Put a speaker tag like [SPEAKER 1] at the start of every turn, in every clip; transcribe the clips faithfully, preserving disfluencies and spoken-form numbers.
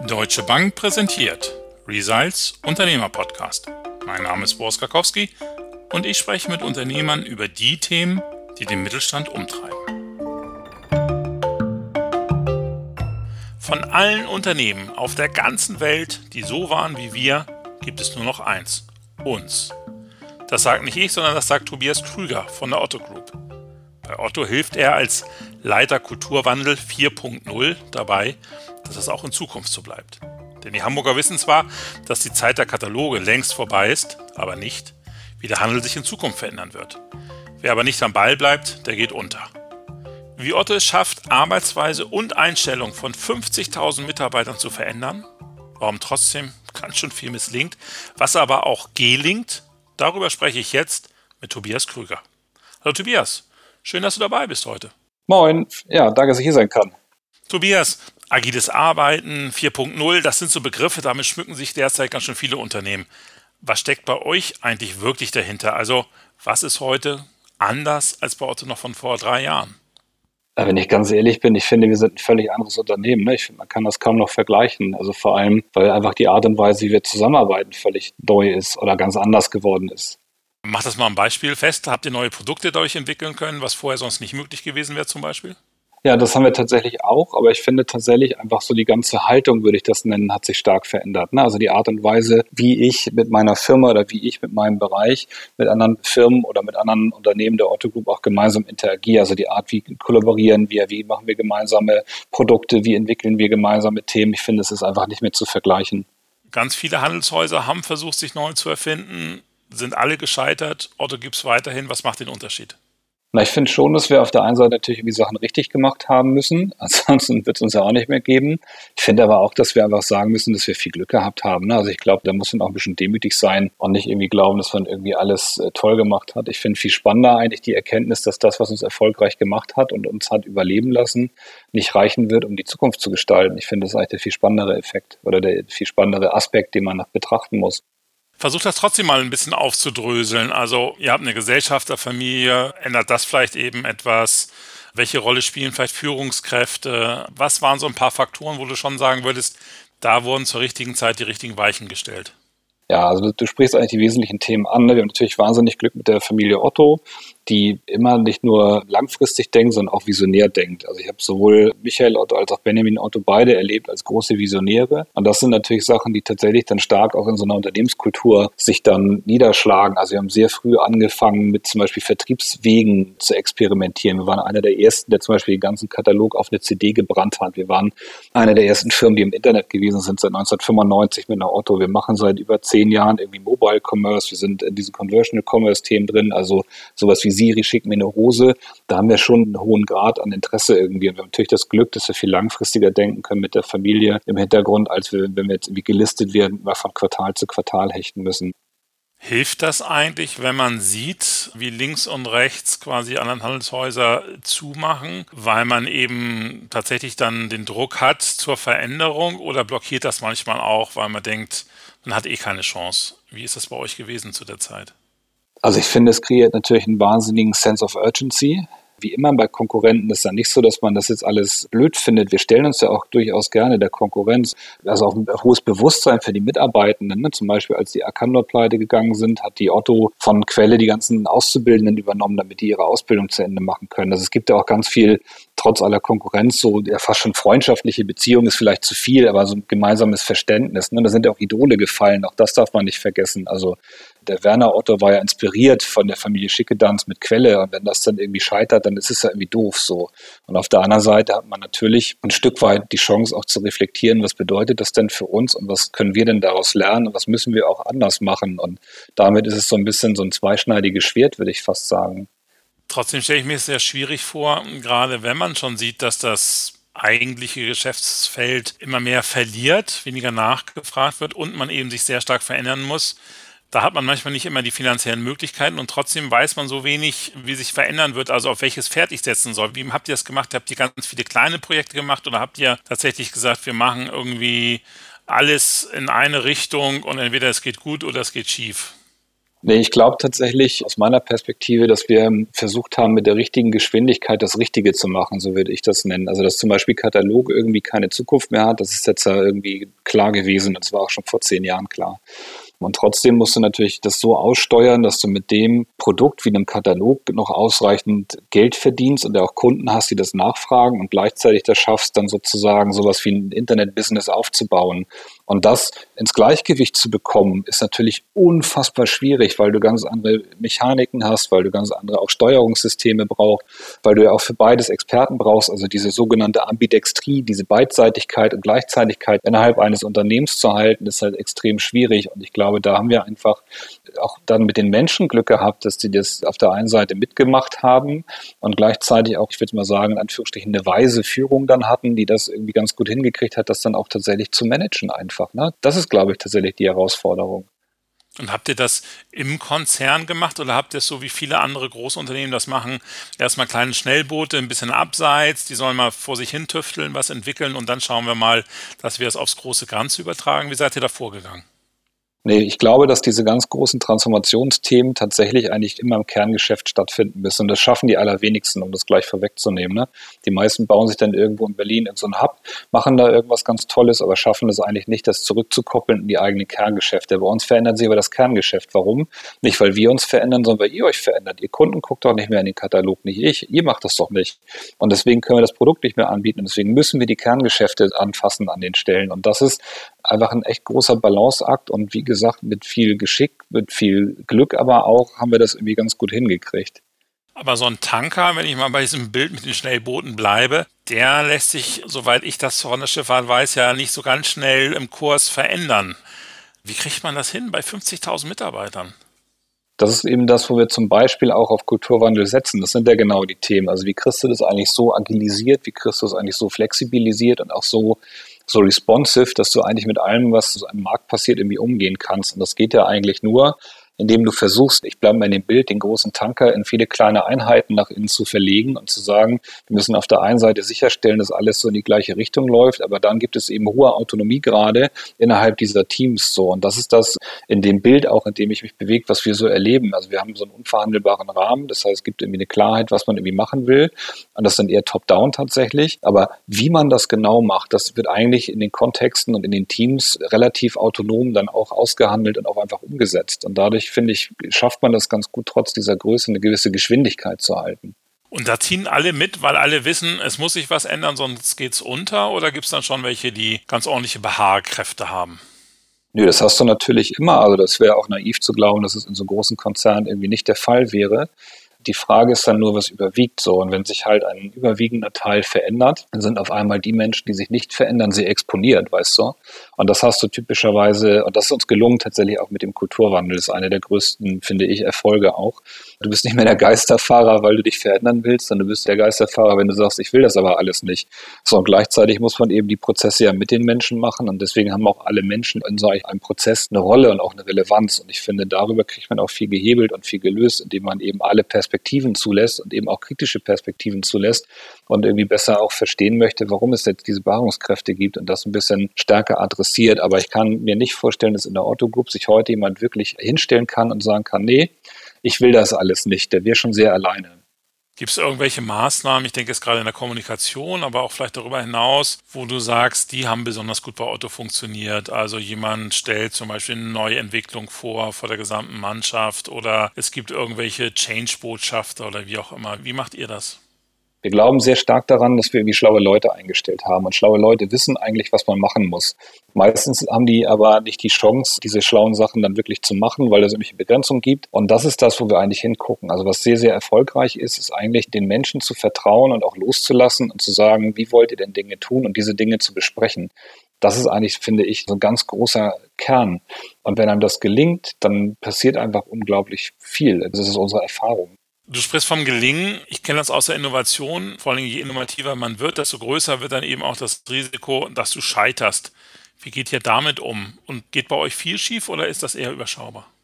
[SPEAKER 1] Deutsche Bank präsentiert Results Unternehmer-Podcast. Mein Name ist Boris Karkowski und ich spreche mit Unternehmern über die Themen, die den Mittelstand umtreiben. Von allen Unternehmen auf der ganzen Welt, die so waren wie wir, gibt es nur noch eins: uns. Das sagt nicht ich, sondern das sagt Tobias Krüger von der Otto Group. Bei Otto hilft er als Leiter Kulturwandel vier Punkt null dabei, dass es auch in Zukunft so bleibt. Denn die Hamburger wissen zwar, dass die Zeit der Kataloge längst vorbei ist, aber nicht, wie der Handel sich in Zukunft verändern wird. Wer aber nicht am Ball bleibt, der geht unter. Wie Otto es schafft, Arbeitsweise und Einstellung von fünfzigtausend Mitarbeitern zu verändern, warum trotzdem ganz schön viel misslingt, was aber auch gelingt, darüber spreche ich jetzt mit Tobias Krüger. Hallo Tobias, schön, dass du dabei bist heute.
[SPEAKER 2] Moin, ja, danke, dass ich hier sein kann.
[SPEAKER 1] Tobias, agiles Arbeiten, vier Punkt null, das sind so Begriffe, damit schmücken sich derzeit ganz schön viele Unternehmen. Was steckt bei euch eigentlich wirklich dahinter? Also, was ist heute anders als bei Otto noch von vor drei Jahren?
[SPEAKER 2] Wenn ich ganz ehrlich bin, ich finde, wir sind ein völlig anderes Unternehmen. Ne? Ich finde, man kann das kaum noch vergleichen. Also vor allem, weil einfach die Art und Weise, wie wir zusammenarbeiten, völlig neu ist oder ganz anders geworden ist.
[SPEAKER 1] Macht das mal ein Beispiel fest. Habt ihr neue Produkte dadurch entwickeln können, was vorher sonst nicht möglich gewesen wäre zum Beispiel?
[SPEAKER 2] Ja, das haben wir tatsächlich auch, aber ich finde tatsächlich einfach so die ganze Haltung, würde ich das nennen, hat sich stark verändert. Ne? Also die Art und Weise, wie ich mit meiner Firma oder wie ich mit meinem Bereich mit anderen Firmen oder mit anderen Unternehmen der Otto Group auch gemeinsam interagiere. Also die Art, wie kollaborieren wir, wie machen wir gemeinsame Produkte, wie entwickeln wir gemeinsame Themen. Ich finde, es ist einfach nicht mehr zu vergleichen.
[SPEAKER 1] Ganz viele Handelshäuser haben versucht, sich neu zu erfinden, sind alle gescheitert. Otto gibt es weiterhin. Was macht den Unterschied?
[SPEAKER 2] Na, ich finde schon, dass wir auf der einen Seite natürlich irgendwie Sachen richtig gemacht haben müssen. Ansonsten wird es uns ja auch nicht mehr geben. Ich finde aber auch, dass wir einfach sagen müssen, dass wir viel Glück gehabt haben. Also ich glaube, da muss man auch ein bisschen demütig sein und nicht irgendwie glauben, dass man irgendwie alles äh, toll gemacht hat. Ich finde viel spannender eigentlich die Erkenntnis, dass das, was uns erfolgreich gemacht hat und uns hat überleben lassen, nicht reichen wird, um die Zukunft zu gestalten. Ich finde, das ist eigentlich der viel spannendere Effekt oder der viel spannendere Aspekt, den man noch betrachten muss.
[SPEAKER 1] Versucht das trotzdem mal ein bisschen aufzudröseln. Also ihr habt eine Gesellschafterfamilie, ändert das vielleicht eben etwas? Welche Rolle spielen vielleicht Führungskräfte? Was waren so ein paar Faktoren, wo du schon sagen würdest, da wurden zur richtigen Zeit die richtigen Weichen gestellt?
[SPEAKER 2] Ja, also du, du sprichst eigentlich die wesentlichen Themen an. Ne? Wir haben natürlich wahnsinnig Glück mit der Familie Otto, die immer nicht nur langfristig denkt, sondern auch visionär denkt. Also ich habe sowohl Michael Otto als auch Benjamin Otto beide erlebt als große Visionäre. Und das sind natürlich Sachen, die tatsächlich dann stark auch in so einer Unternehmenskultur sich dann niederschlagen. Also wir haben sehr früh angefangen, mit zum Beispiel Vertriebswegen zu experimentieren. Wir waren einer der ersten, der zum Beispiel den ganzen Katalog auf eine C D gebrannt hat. Wir waren einer der ersten Firmen, die im Internet gewesen sind seit neunzehnhundertfünfundneunzig mit einer Otto. Wir machen seit über zehn Jahren irgendwie Mobile Commerce. Wir sind in diesen Conversational Commerce Themen drin. Also sowas wie Siri, schick mir eine Hose. Da haben wir schon einen hohen Grad an Interesse irgendwie. Und wir haben natürlich das Glück, dass wir viel langfristiger denken können mit der Familie im Hintergrund, als wir, wenn wir jetzt irgendwie gelistet werden, mal von Quartal zu Quartal hechten müssen.
[SPEAKER 1] Hilft das eigentlich, wenn man sieht, wie links und rechts quasi anderen Handelshäuser zumachen, weil man eben tatsächlich dann den Druck hat zur Veränderung, oder blockiert das manchmal auch, weil man denkt, man hat eh keine Chance? Wie ist das bei euch gewesen zu der Zeit?
[SPEAKER 2] Also ich finde, es kreiert natürlich einen wahnsinnigen Sense of urgency. Wie immer bei Konkurrenten ist es ja nicht so, dass man das jetzt alles blöd findet. Wir stellen uns ja auch durchaus gerne der Konkurrenz. Also auch ein hohes Bewusstsein für die Mitarbeitenden. Ne? Zum Beispiel, als die Arcandor pleite gegangen sind, hat die Otto von Quelle die ganzen Auszubildenden übernommen, damit die ihre Ausbildung zu Ende machen können. Also es gibt ja auch ganz viel, trotz aller Konkurrenz, so ja, fast schon freundschaftliche Beziehungen ist vielleicht zu viel, aber so ein gemeinsames Verständnis. Ne? Da sind ja auch Idole gefallen, auch das darf man nicht vergessen. Also der Werner Otto war ja inspiriert von der Familie Schickedanz mit Quelle, und wenn das dann irgendwie scheitert, dann ist es ja irgendwie doof so. Und auf der anderen Seite hat man natürlich ein Stück weit die Chance auch zu reflektieren, was bedeutet das denn für uns und was können wir denn daraus lernen und was müssen wir auch anders machen. Und damit ist es so ein bisschen so ein zweischneidiges Schwert, würde ich fast sagen.
[SPEAKER 1] Trotzdem stelle ich mir es sehr schwierig vor, gerade wenn man schon sieht, dass das eigentliche Geschäftsfeld immer mehr verliert, weniger nachgefragt wird und man eben sich sehr stark verändern muss. Da hat man manchmal nicht immer die finanziellen Möglichkeiten und trotzdem weiß man so wenig, wie sich verändern wird, also auf welches Pferd ich setzen soll. Wie habt ihr das gemacht? Habt ihr ganz viele kleine Projekte gemacht oder habt ihr tatsächlich gesagt, wir machen irgendwie alles in eine Richtung und entweder es geht gut oder es geht schief?
[SPEAKER 2] Nee, ich glaube tatsächlich aus meiner Perspektive, dass wir versucht haben, mit der richtigen Geschwindigkeit das Richtige zu machen, so würde ich das nennen. Also dass zum Beispiel Katalog irgendwie keine Zukunft mehr hat, das ist jetzt ja irgendwie klar gewesen. Das war auch schon vor zehn Jahren klar. Und trotzdem musst du natürlich das so aussteuern, dass du mit dem Produkt wie einem Katalog noch ausreichend Geld verdienst und auch Kunden hast, die das nachfragen und gleichzeitig das schaffst, dann sozusagen sowas wie ein Internet-Business aufzubauen. Und das ins Gleichgewicht zu bekommen, ist natürlich unfassbar schwierig, weil du ganz andere Mechaniken hast, weil du ganz andere auch Steuerungssysteme brauchst, weil du ja auch für beides Experten brauchst, also diese sogenannte Ambidextrie, diese Beidseitigkeit und Gleichzeitigkeit innerhalb eines Unternehmens zu halten, ist halt extrem schwierig. Und ich glaube, da haben wir einfach auch dann mit den Menschen Glück gehabt, dass die das auf der einen Seite mitgemacht haben und gleichzeitig auch, ich würde mal sagen, in Anführungsstrichen eine weise Führung dann hatten, die das irgendwie ganz gut hingekriegt hat, das dann auch tatsächlich zu managen einfach. Ne? Das ist, glaube ich, tatsächlich die Herausforderung.
[SPEAKER 1] Und habt ihr das im Konzern gemacht oder habt ihr es so wie viele andere Großunternehmen das machen? Erstmal kleine Schnellboote, ein bisschen abseits, die sollen mal vor sich hin tüfteln, was entwickeln und dann schauen wir mal, dass wir es aufs große Ganze übertragen. Wie seid ihr da vorgegangen?
[SPEAKER 2] Nee, ich glaube, dass diese ganz großen Transformationsthemen tatsächlich eigentlich immer im Kerngeschäft stattfinden müssen. Und das schaffen die allerwenigsten, um das gleich vorwegzunehmen. Ne? Die meisten bauen sich dann irgendwo in Berlin in so einen Hub, machen da irgendwas ganz Tolles, aber schaffen es eigentlich nicht, das zurückzukoppeln in die eigenen Kerngeschäfte. Bei uns verändert sich aber das Kerngeschäft. Warum? Nicht, weil wir uns verändern, sondern weil ihr euch verändert. Ihr Kunden guckt doch nicht mehr in den Katalog, nicht ich. Ihr macht das doch nicht. Und deswegen können wir das Produkt nicht mehr anbieten. Und deswegen müssen wir die Kerngeschäfte anfassen an den Stellen. Und das ist einfach ein echt großer Balanceakt. Und wie gesagt, mit viel Geschick, mit viel Glück aber auch, haben wir das irgendwie ganz gut hingekriegt.
[SPEAKER 1] Aber so ein Tanker, wenn ich mal bei diesem Bild mit den Schnellbooten bleibe, der lässt sich, soweit ich das von der Schifffahrt weiß, ja nicht so ganz schnell im Kurs verändern. Wie kriegt man das hin bei fünfzigtausend Mitarbeitern?
[SPEAKER 2] Das ist eben das, wo wir zum Beispiel auch auf Kulturwandel setzen. Das sind ja genau die Themen. Also wie kriegst du das eigentlich so agilisiert, wie kriegst du das eigentlich so flexibilisiert und auch so so responsive, dass du eigentlich mit allem, was so am Markt passiert, irgendwie umgehen kannst. Und das geht ja eigentlich nur, indem du versuchst, ich bleibe mal in dem Bild, den großen Tanker in viele kleine Einheiten nach innen zu verlegen und zu sagen, wir müssen auf der einen Seite sicherstellen, dass alles so in die gleiche Richtung läuft, aber dann gibt es eben hohe Autonomiegrade innerhalb dieser Teams so. Und das ist das in dem Bild auch, in dem ich mich bewege, was wir so erleben. Also wir haben so einen unverhandelbaren Rahmen, das heißt, es gibt irgendwie eine Klarheit, was man irgendwie machen will. Und das ist dann eher top-down tatsächlich. Aber wie man das genau macht, das wird eigentlich in den Kontexten und in den Teams relativ autonom dann auch ausgehandelt und auch einfach umgesetzt. Und dadurch finde ich, schafft man das ganz gut, trotz dieser Größe eine gewisse Geschwindigkeit zu halten.
[SPEAKER 1] Und da ziehen alle mit, weil alle wissen, es muss sich was ändern, sonst geht's unter? Oder gibt es dann schon welche, die ganz ordentliche Beharrkräfte haben?
[SPEAKER 2] Nö, das hast du natürlich immer. Also das wäre auch naiv zu glauben, dass es in so großen Konzernen irgendwie nicht der Fall wäre. Die Frage ist dann nur, was überwiegt so. Und wenn sich halt ein überwiegender Teil verändert, dann sind auf einmal die Menschen, die sich nicht verändern, sehr exponiert, weißt du. Und das hast du typischerweise, und das ist uns gelungen tatsächlich auch mit dem Kulturwandel, das ist eine der größten, finde ich, Erfolge auch. Du bist nicht mehr der Geisterfahrer, weil du dich verändern willst, sondern du bist der Geisterfahrer, wenn du sagst, ich will das aber alles nicht. So, und gleichzeitig muss man eben die Prozesse ja mit den Menschen machen und deswegen haben auch alle Menschen in so einem Prozess eine Rolle und auch eine Relevanz. Und ich finde, darüber kriegt man auch viel gehebelt und viel gelöst, indem man eben alle Perspektiven zulässt und eben auch kritische Perspektiven zulässt und irgendwie besser auch verstehen möchte, warum es jetzt diese Beharrungskräfte gibt und das ein bisschen stärker adressiert. Aber ich kann mir nicht vorstellen, dass in der Otto Group sich heute jemand wirklich hinstellen kann und sagen kann, nee, ich will das alles nicht, der wäre schon sehr alleine.
[SPEAKER 1] Gibt es irgendwelche Maßnahmen, ich denke jetzt gerade in der Kommunikation, aber auch vielleicht darüber hinaus, wo du sagst, die haben besonders gut bei Otto funktioniert? Also jemand stellt zum Beispiel eine neue Entwicklung vor, vor der gesamten Mannschaft oder es gibt irgendwelche Change-Botschafter oder wie auch immer. Wie macht ihr das?
[SPEAKER 2] Wir glauben sehr stark daran, dass wir irgendwie schlaue Leute eingestellt haben. Und schlaue Leute wissen eigentlich, was man machen muss. Meistens haben die aber nicht die Chance, diese schlauen Sachen dann wirklich zu machen, weil es irgendwelche Begrenzungen gibt. Und das ist das, wo wir eigentlich hingucken. Also was sehr, sehr erfolgreich ist, ist eigentlich den Menschen zu vertrauen und auch loszulassen und zu sagen, wie wollt ihr denn Dinge tun und diese Dinge zu besprechen. Das ist eigentlich, finde ich, so ein ganz großer Kern. Und wenn einem das gelingt, dann passiert einfach unglaublich viel. Das ist unsere Erfahrung.
[SPEAKER 1] Du sprichst vom Gelingen. Ich kenne das aus der Innovation. Vor allem, je innovativer man wird, desto größer wird dann eben auch das Risiko, dass du scheiterst. Wie geht ihr damit um? Und geht bei euch viel schief oder ist das eher überschaubar?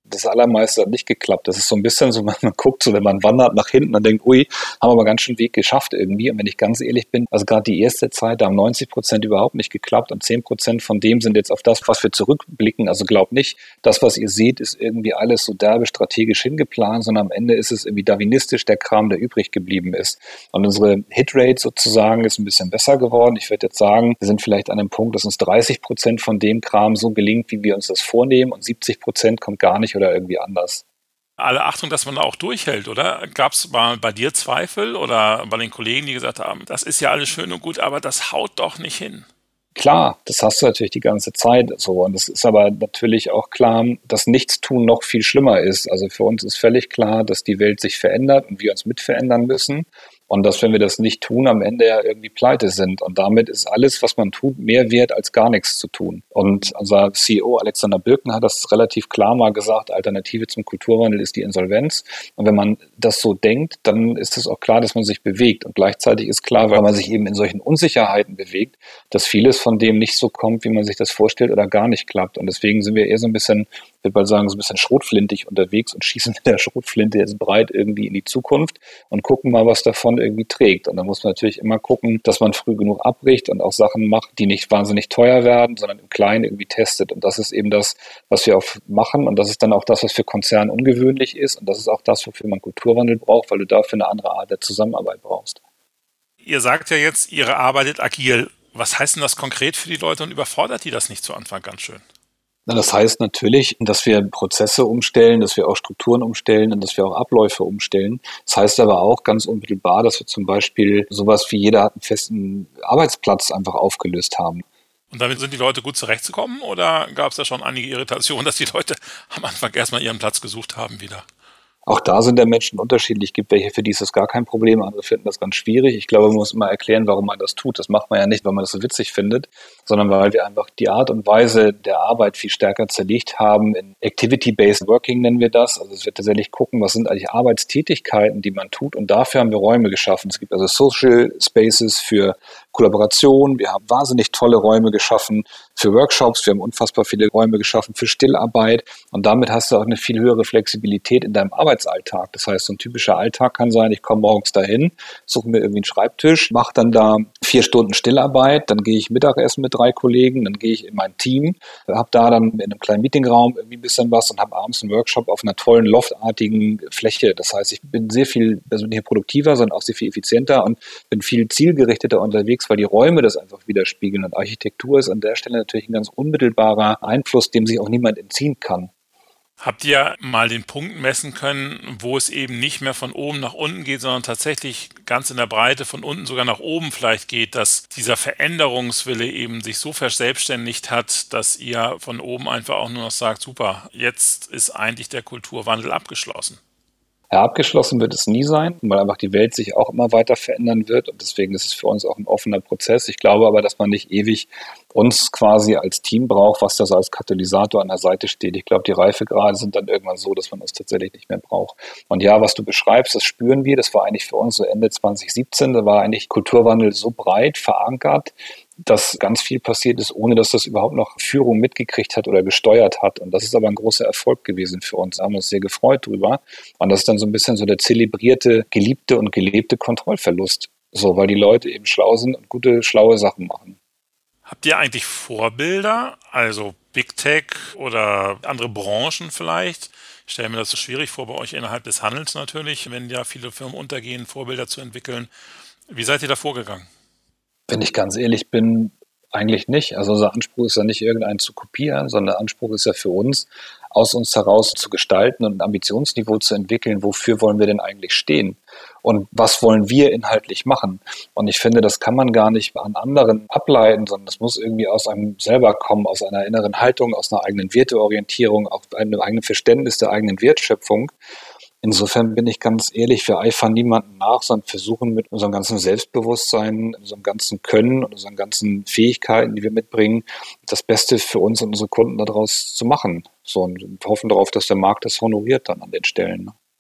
[SPEAKER 2] das Allermeiste hat nicht geklappt. Das ist so ein bisschen so, man, man guckt so, wenn man wandert nach hinten und denkt, ui, haben wir aber ganz schön Weg geschafft irgendwie. Und wenn ich ganz ehrlich bin, also gerade die erste Zeit, da haben neunzig Prozent überhaupt nicht geklappt und zehn Prozent von dem sind jetzt auf das, was wir zurückblicken. Also glaubt nicht, das, was ihr seht, ist irgendwie alles so derbe strategisch hingeplant, sondern am Ende ist es irgendwie darwinistisch der Kram, der übrig geblieben ist. Und unsere Hitrate sozusagen ist ein bisschen besser geworden. Ich würde jetzt sagen, wir sind vielleicht an einem Punkt, dass uns dreißig Prozent von dem Kram so gelingt, wie wir uns das vornehmen und siebzig Prozent kommt gar nicht oder irgendwie anders.
[SPEAKER 1] Alle Achtung, dass man da auch durchhält, oder? Gab es mal bei dir Zweifel oder bei den Kollegen, die gesagt haben, das ist ja alles schön und gut, aber das haut doch nicht hin?
[SPEAKER 2] Klar, das hast du natürlich die ganze Zeit so. Und es ist aber natürlich auch klar, dass Nichtstun noch viel schlimmer ist. Also für uns ist völlig klar, dass die Welt sich verändert und wir uns mit verändern müssen. Und dass, wenn wir das nicht tun, am Ende ja irgendwie pleite sind. Und damit ist alles, was man tut, mehr wert, als gar nichts zu tun. Und unser C E O Alexander Birken hat das relativ klar mal gesagt, Alternative zum Kulturwandel ist die Insolvenz. Und wenn man das so denkt, dann ist es auch klar, dass man sich bewegt. Und gleichzeitig ist klar, weil man sich eben in solchen Unsicherheiten bewegt, dass vieles von dem nicht so kommt, wie man sich das vorstellt oder gar nicht klappt. Und deswegen sind wir eher so ein bisschen, ich würde mal sagen, so ein bisschen schrotflintig unterwegs und schießen mit der Schrotflinte jetzt breit irgendwie in die Zukunft und gucken mal, was davon irgendwie trägt. Und da muss man natürlich immer gucken, dass man früh genug abbricht und auch Sachen macht, die nicht wahnsinnig teuer werden, sondern im Kleinen irgendwie testet. Und das ist eben das, was wir auch machen. Und das ist dann auch das, was für Konzerne ungewöhnlich ist. Und das ist auch das, wofür man Kulturwandel braucht, weil du dafür eine andere Art der Zusammenarbeit brauchst.
[SPEAKER 1] Ihr sagt ja jetzt, ihr arbeitet agil. Was heißt denn das konkret für die Leute und überfordert die das nicht zu Anfang ganz schön?
[SPEAKER 2] Na, das heißt natürlich, dass wir Prozesse umstellen, dass wir auch Strukturen umstellen und dass wir auch Abläufe umstellen. Das heißt aber auch ganz unmittelbar, dass wir zum Beispiel sowas wie jeder hat einen festen Arbeitsplatz einfach aufgelöst haben.
[SPEAKER 1] Und damit sind die Leute gut zurechtzukommen oder gab es da schon einige Irritationen, dass die Leute am Anfang erstmal ihren Platz gesucht haben wieder?
[SPEAKER 2] Auch da sind der Menschen unterschiedlich. Es gibt welche, für die ist das gar kein Problem, andere finden das ganz schwierig. Ich glaube, man muss immer erklären, warum man das tut. Das macht man ja nicht, weil man das so witzig findet, sondern weil wir einfach die Art und Weise der Arbeit viel stärker zerlegt haben. In Activity-Based Working nennen wir das. Also es wird tatsächlich gucken, was sind eigentlich Arbeitstätigkeiten, die man tut. Und dafür haben wir Räume geschaffen. Es gibt also Social Spaces für Kollaboration. Wir haben wahnsinnig tolle Räume geschaffen für Workshops. Wir haben unfassbar viele Räume geschaffen für Stillarbeit. Und damit hast du auch eine viel höhere Flexibilität in deinem Arbeitsalltag. Das heißt, so ein typischer Alltag kann sein, ich komme morgens dahin, suche mir irgendwie einen Schreibtisch, mache dann da vier Stunden Stillarbeit, dann gehe ich Mittagessen mit drei Kollegen, dann gehe ich in mein Team, habe da dann in einem kleinen Meetingraum irgendwie ein bisschen was und habe abends einen Workshop auf einer tollen, loftartigen Fläche. Das heißt, ich bin sehr viel, also nicht produktiver, sondern auch sehr viel effizienter und bin viel zielgerichteter unterwegs, weil die Räume das einfach widerspiegeln. Und Architektur ist an der Stelle natürlich ein ganz unmittelbarer Einfluss, dem sich auch niemand entziehen kann.
[SPEAKER 1] Habt ihr mal den Punkt messen können, wo es eben nicht mehr von oben nach unten geht, sondern tatsächlich ganz in der Breite von unten sogar nach oben vielleicht geht, dass dieser Veränderungswille eben sich so verselbstständigt hat, dass ihr von oben einfach auch nur noch sagt, super, jetzt ist eigentlich der Kulturwandel abgeschlossen?
[SPEAKER 2] Ja, abgeschlossen wird es nie sein, weil einfach die Welt sich auch immer weiter verändern wird und deswegen ist es für uns auch ein offener Prozess. Ich glaube aber, dass man nicht ewig uns quasi als Team braucht, was das als Katalysator an der Seite steht. Ich glaube, die Reifegrade sind dann irgendwann so, dass man das tatsächlich nicht mehr braucht. Und ja, was du beschreibst, das spüren wir. Das war eigentlich für uns so Ende zwanzig siebzehn, da war eigentlich Kulturwandel so breit verankert, dass ganz viel passiert ist, ohne dass das überhaupt noch Führung mitgekriegt hat oder gesteuert hat. Und das ist aber ein großer Erfolg gewesen für uns. Da haben wir uns sehr gefreut drüber. Und das ist dann so ein bisschen so der zelebrierte, geliebte und gelebte Kontrollverlust. So, weil die Leute eben schlau sind und gute, schlaue Sachen machen.
[SPEAKER 1] Habt ihr eigentlich Vorbilder, also Big Tech oder andere Branchen vielleicht? Ich stelle mir das so schwierig vor, bei euch innerhalb des Handels natürlich, wenn ja viele Firmen untergehen, Vorbilder zu entwickeln. Wie seid ihr da vorgegangen?
[SPEAKER 2] Wenn ich ganz ehrlich bin, eigentlich nicht. Also unser Anspruch ist ja nicht, irgendeinen zu kopieren, sondern der Anspruch ist ja für uns, aus uns heraus zu gestalten und ein Ambitionsniveau zu entwickeln, wofür wollen wir denn eigentlich stehen? Und was wollen wir inhaltlich machen? Und ich finde, das kann man gar nicht an anderen ableiten, sondern das muss irgendwie aus einem selber kommen, aus einer inneren Haltung, aus einer eigenen Werteorientierung, aus einem eigenen Verständnis der eigenen Wertschöpfung. Insofern bin ich ganz ehrlich, wir eifern niemanden nach, sondern versuchen mit unserem ganzen Selbstbewusstsein, unserem ganzen Können und unseren ganzen Fähigkeiten, die wir mitbringen, das Beste für uns und unsere Kunden daraus zu machen. So, und hoffen darauf, dass der Markt das honoriert dann an den Stellen.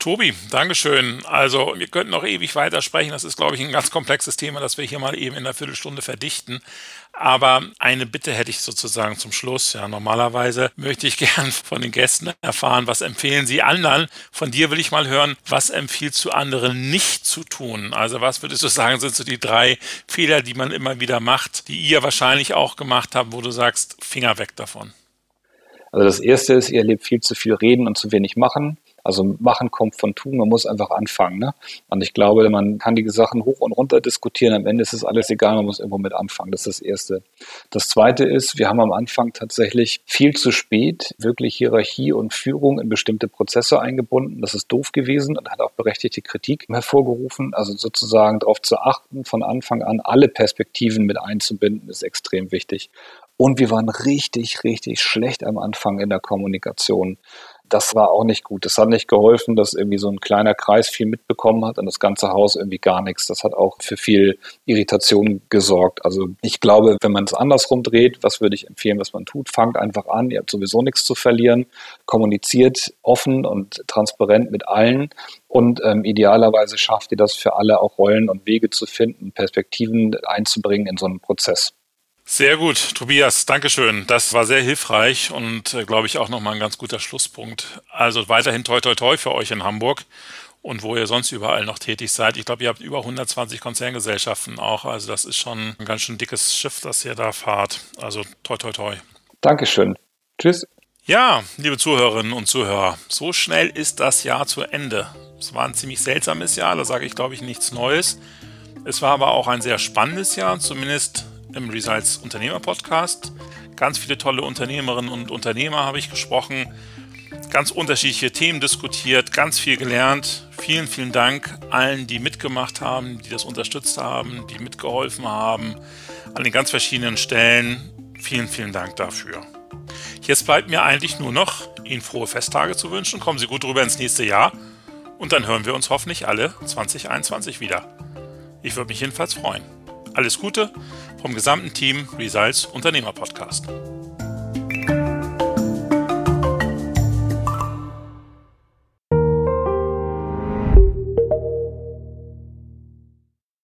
[SPEAKER 1] Tobi, Dankeschön. Also wir könnten noch ewig weitersprechen. Das ist, glaube ich, ein ganz komplexes Thema, das wir hier mal eben in einer Viertelstunde verdichten. Aber eine Bitte hätte ich sozusagen zum Schluss. Ja, normalerweise möchte ich gern von den Gästen erfahren, was empfehlen sie anderen. Von dir will ich mal hören, was empfiehlst du anderen nicht zu tun? Also was würdest du sagen, sind so die drei Fehler, die man immer wieder macht, die ihr wahrscheinlich auch gemacht habt, wo du sagst, Finger weg davon?
[SPEAKER 2] Also das Erste ist, ihr erlebt viel zu viel reden und zu wenig machen. Also machen kommt von tun, man muss einfach anfangen. Ne? Und ich glaube, man kann die Sachen hoch und runter diskutieren. Am Ende ist es alles egal, man muss irgendwo mit anfangen. Das ist das Erste. Das Zweite ist, wir haben am Anfang tatsächlich viel zu spät wirklich Hierarchie und Führung in bestimmte Prozesse eingebunden. Das ist doof gewesen und hat auch berechtigte Kritik hervorgerufen. Also sozusagen darauf zu achten, von Anfang an alle Perspektiven mit einzubinden, ist extrem wichtig. Und wir waren richtig, richtig schlecht am Anfang in der Kommunikation. Das war auch nicht gut. Das hat nicht geholfen, dass irgendwie so ein kleiner Kreis viel mitbekommen hat und das ganze Haus irgendwie gar nichts. Das hat auch für viel Irritation gesorgt. Also ich glaube, wenn man es andersrum dreht, was würde ich empfehlen, was man tut? Fangt einfach an. Ihr habt sowieso nichts zu verlieren. Kommuniziert offen und transparent mit allen. Und ähm, idealerweise schafft ihr das für alle auch Rollen und Wege zu finden, Perspektiven einzubringen in so einen Prozess.
[SPEAKER 1] Sehr gut, Tobias, Dankeschön. Das war sehr hilfreich und, äh, glaube ich, auch nochmal ein ganz guter Schlusspunkt. Also weiterhin toi toi toi für euch in Hamburg und wo ihr sonst überall noch tätig seid. Ich glaube, ihr habt über hundertzwanzig Konzerngesellschaften auch. Also das ist schon ein ganz schön dickes Schiff, das ihr da fahrt. Also toi toi toi.
[SPEAKER 2] Dankeschön. Tschüss.
[SPEAKER 1] Ja, liebe Zuhörerinnen und Zuhörer, so schnell ist das Jahr zu Ende. Es war ein ziemlich seltsames Jahr, da sage ich, glaube ich, nichts Neues. Es war aber auch ein sehr spannendes Jahr, zumindest im Results Unternehmer Podcast. Ganz viele tolle Unternehmerinnen und Unternehmer habe ich gesprochen, ganz unterschiedliche Themen diskutiert, ganz viel gelernt. Vielen, vielen Dank allen, die mitgemacht haben, die das unterstützt haben, die mitgeholfen haben, an den ganz verschiedenen Stellen. Vielen, vielen Dank dafür. Jetzt bleibt mir eigentlich nur noch, Ihnen frohe Festtage zu wünschen. Kommen Sie gut rüber ins nächste Jahr und dann hören wir uns hoffentlich alle zwanzig einundzwanzig wieder. Ich würde mich jedenfalls freuen. Alles Gute vom gesamten Team Results Unternehmer Podcast.